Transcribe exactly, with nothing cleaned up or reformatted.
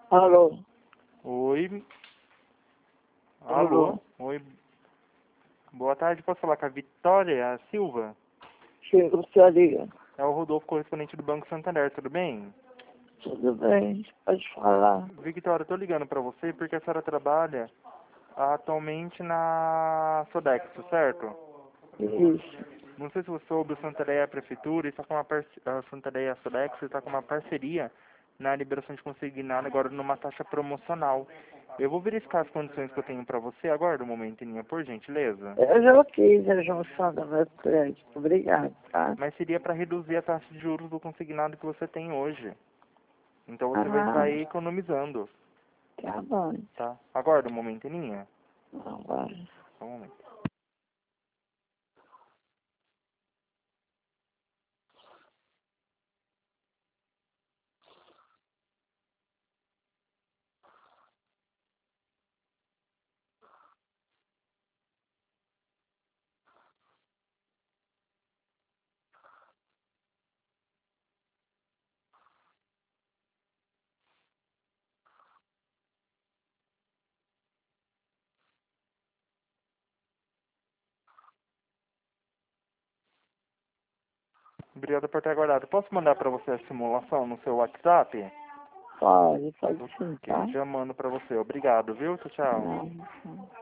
Alô? Oi. Alô? Alô? Oi. Boa tarde, posso falar com a Vitória Silva? Sim, gostaria. É o Rodolfo, correspondente do Banco Santander, tudo bem? Tudo bem, pode falar. Victoria, eu tô ligando pra você porque a senhora trabalha atualmente na Sodexo, certo? Isso. Não sei se você soube, o Santander é a prefeitura e está com uma parce... a Santander e a Sodexo está com uma parceria na liberação de consignado agora numa taxa promocional. Eu vou verificar as condições que eu tenho pra você, aguarda um momentinho, por gentileza. Eu já fiz a junção do meu crédito. Obrigado, tá? Mas seria para reduzir a taxa de juros do consignado que você tem hoje. Então você vai Ah, sair economizando, tá bom. tá? Aguarda um momentinho. Não, vai. Só um momento. Obrigado por ter aguardado. Posso mandar para você a simulação no seu WhatsApp? Pode, pode sim, Ok, tá? já mando para você. Obrigado, viu? Tchau, tchau. Não, não.